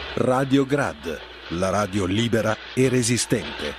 Radio Grad, la radio libera e resistente.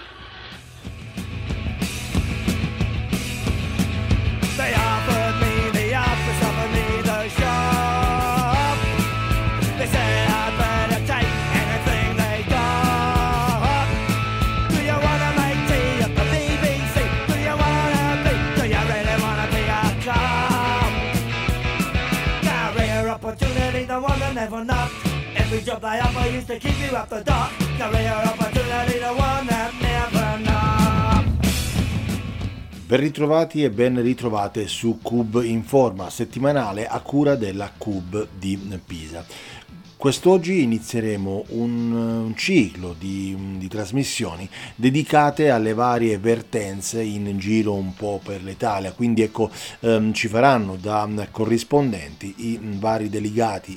They offered me the office, offered me the shop. They said I'd better take anything they got. Do you wanna make tea at the BBC? Do you really wanna be a cop? Career opportunity, the one that never knocked. Every job they offer used to keep you up the dock. Career opportunity, the one that never knocked. Ben ritrovati e ben ritrovate su Cub Informa, settimanale a cura della Cub di Pisa. Quest'oggi inizieremo un ciclo di trasmissioni dedicate alle varie vertenze in giro un po' per l'Italia, quindi ecco ci faranno da corrispondenti i vari delegati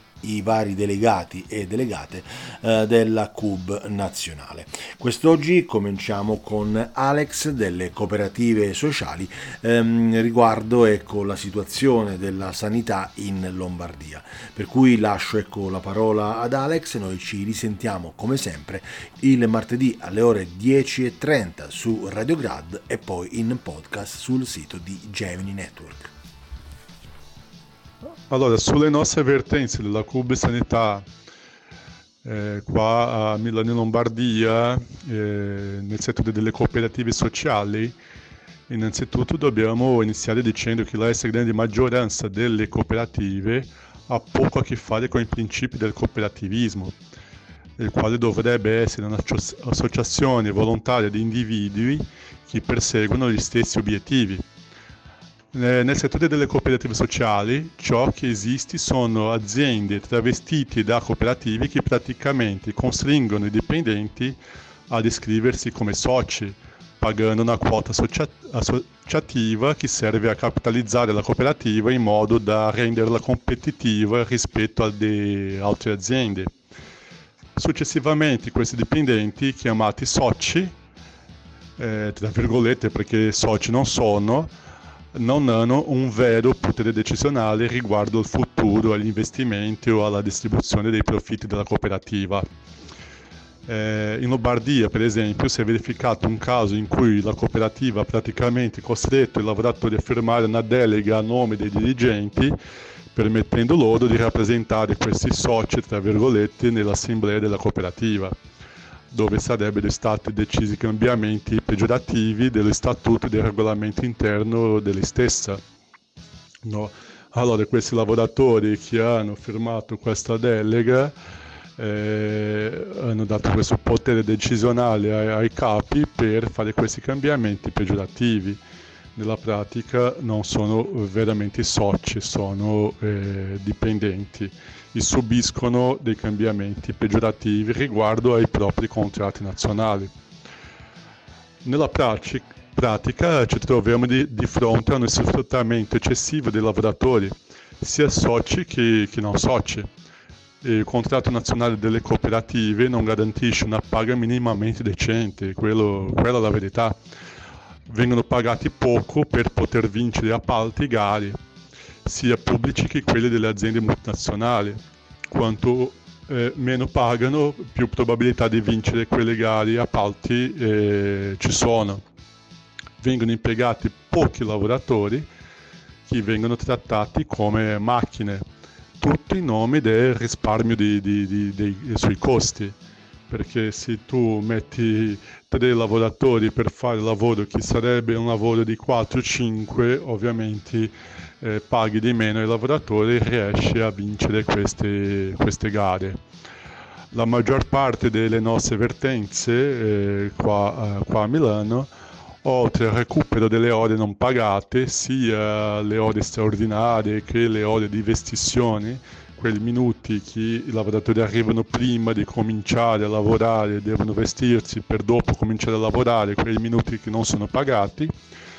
e delegate della CUB nazionale. Quest'oggi cominciamo con Alex delle cooperative sociali riguardo la situazione della sanità in Lombardia. Per cui lascio la parola ad Alex e noi ci risentiamo come sempre il martedì alle ore 10:30 su Radio Grad e poi in podcast sul sito di Gemini Network. Allora, sulle nostre vertenze della CUB Sanità qua a Milano e Lombardia, nel settore delle cooperative sociali, innanzitutto dobbiamo iniziare dicendo che la stragrande maggioranza delle cooperative ha poco a che fare con i principi del cooperativismo, il quale dovrebbe essere un'associazione volontaria di individui che perseguono gli stessi obiettivi. Nel settore delle cooperative sociali ciò che esiste sono aziende travestite da cooperative che praticamente costringono i dipendenti ad iscriversi come soci, pagando una quota associativa che serve a capitalizzare la cooperativa in modo da renderla competitiva rispetto alle altre aziende. Successivamente questi dipendenti, chiamati soci, tra virgolette perché soci non hanno un vero potere decisionale riguardo al futuro, agli investimenti o alla distribuzione dei profitti della cooperativa. In Lombardia, per esempio, si è verificato un caso in cui la cooperativa ha praticamente costretto i lavoratori a firmare una delega a nome dei dirigenti, permettendo loro di rappresentare questi soci, tra virgolette, nell'assemblea della cooperativa, dove sarebbero stati decisi cambiamenti peggiorativi dello statuto e del regolamento interno delle stesse. No. Allora questi lavoratori che hanno firmato questa delega hanno dato questo potere decisionale ai capi per fare questi cambiamenti peggiorativi. Nella pratica non sono veramente soci, sono dipendenti e subiscono dei cambiamenti peggiorativi riguardo ai propri contratti nazionali. Nella pratica ci troviamo di fronte a uno sfruttamento eccessivo dei lavoratori, sia soci che non soci. Il contratto nazionale delle cooperative non garantisce una paga minimamente decente, quella è la verità. Vengono pagati poco per poter vincere appalti e gare, sia pubblici che quelli delle aziende multinazionali. Quanto meno pagano, più probabilità di vincere quelle gare e appalti ci sono. Vengono impiegati pochi lavoratori che vengono trattati come macchine, tutto in nome del risparmio sui costi. Perché se tu metti 3 lavoratori per fare il lavoro che sarebbe un lavoro di 4-5, ovviamente paghi di meno i lavoratori e riesci a vincere queste gare. La maggior parte delle nostre vertenze qua a Milano, oltre al recupero delle ore non pagate, sia le ore straordinarie che le ore di vestizione, quei minuti che i lavoratori arrivano prima di cominciare a lavorare, devono vestirsi per dopo cominciare a lavorare, quei minuti che non sono pagati,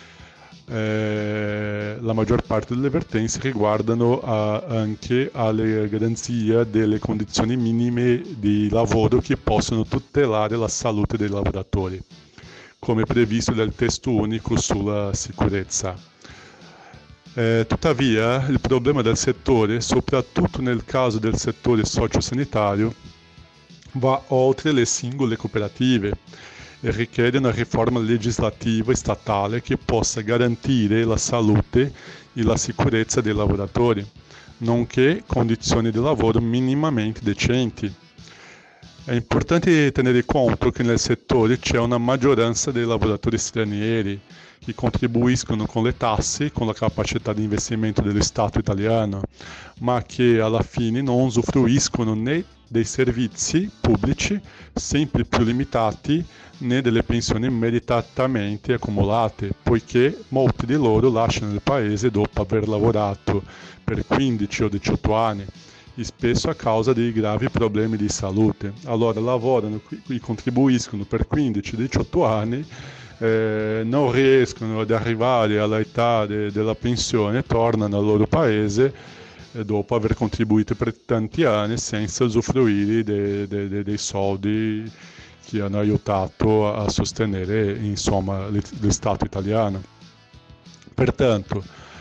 la maggior parte delle vertenze riguardano anche alle garanzie delle condizioni minime di lavoro che possono tutelare la salute dei lavoratori, come previsto dal testo unico sulla sicurezza. Tuttavia, il problema del settore, soprattutto nel caso del settore sociosanitario, va oltre le singole cooperative e richiede una riforma legislativa e statale che possa garantire la salute e la sicurezza dei lavoratori, nonché condizioni di lavoro minimamente decenti. È importante tenere conto che nel settore c'è una maggioranza dei lavoratori stranieri che contribuiscono con le tasse, con la capacità di investimento dello Stato italiano, ma che alla fine non usufruiscono né dei servizi pubblici sempre più limitati né delle pensioni meritatamente accumulate, poiché molti di loro lasciano il paese dopo aver lavorato per 15 o 18 anni e spesso a causa di gravi problemi di salute. Allora lavorano e contribuiscono per 15-18 anni, non riescono ad arrivare all'età della pensione, tornano al loro paese dopo aver contribuito per tanti anni senza usufruire dei soldi che hanno aiutato a sostenere, insomma, lo Stato italiano. Pertanto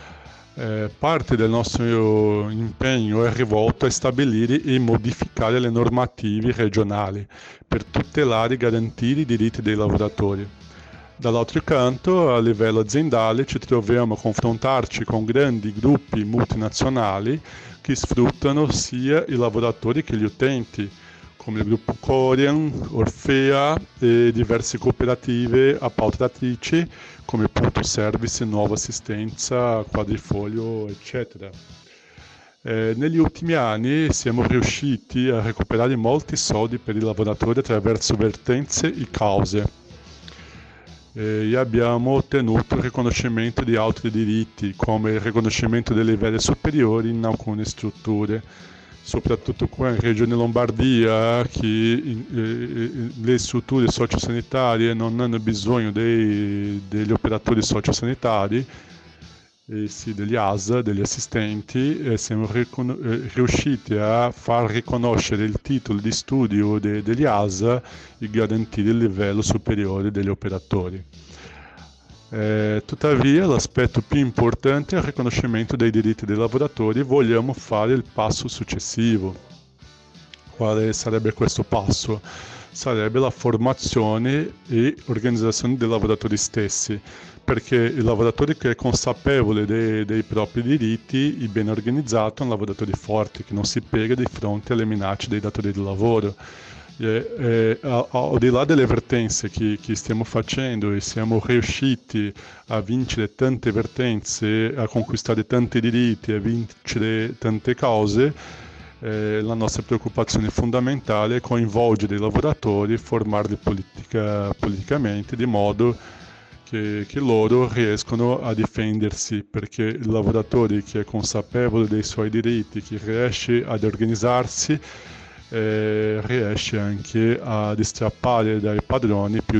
parte del nostro impegno è rivolto a stabilire e modificare le normative regionali per tutelare e garantire i diritti dei lavoratori. Dall'altro canto, a livello aziendale, ci troviamo a confrontarci con grandi gruppi multinazionali che sfruttano sia i lavoratori che gli utenti, come il gruppo Corian, Orfea e diverse cooperative appaltatrici come Punto Service, Nuova Assistenza, Quadrifoglio, eccetera. Negli ultimi anni siamo riusciti a recuperare molti soldi per i lavoratori attraverso vertenze e cause. E abbiamo ottenuto il riconoscimento di altri diritti, come il riconoscimento dei livelli superiori in alcune strutture, soprattutto qua in Regione Lombardia, che le strutture sociosanitarie non hanno bisogno degli operatori sociosanitari, sì, degli ASA, degli assistenti, e siamo riusciti a far riconoscere il titolo di studio degli ASA e garantire il livello superiore degli operatori. Tuttavia l'aspetto più importante è il riconoscimento dei diritti dei lavoratori e vogliamo fare il passo successivo. Quale sarebbe questo passo? Sarebbe la formazione e organizzazione dei lavoratori stessi, perché il lavoratore che è consapevole dei propri diritti e ben organizzato è un lavoratore forte che non si piega di fronte alle minacce dei datori di lavoro. Al di là delle vertenze che stiamo facendo e siamo riusciti a vincere tante vertenze, a conquistare tanti diritti, a vincere tante cause, la nostra preoccupazione fondamentale è coinvolgere i lavoratori e formarli politicamente di modo che loro riescono a difendersi, perché il lavoratore che è consapevole dei suoi diritti, che riesce ad organizzarsi, riesce anche a strappare dai padroni più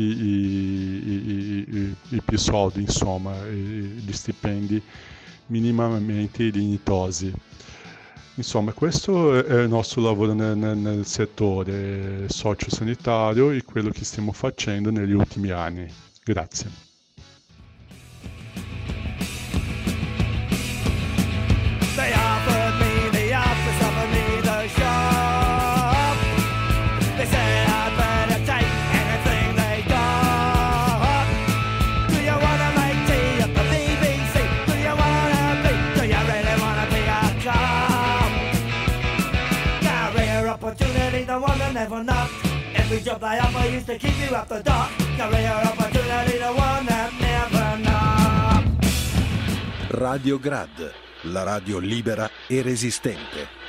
diritti e più soldi, insomma, gli stipendi minimamente dignitosi. Insomma, questo è il nostro lavoro nel settore sociosanitario e quello che stiamo facendo negli ultimi anni. Grazie. They offered me the office, offered me the shop. They said I'd better take anything they got. Do you wanna make tea at the BBC? Do you really wanna be a cop? Career opportunity, the one that never knocked. Every job they offer used to keep you up the dock. Career opportunity, the one that never knocked. Radio Grad, la radio libera e resistente.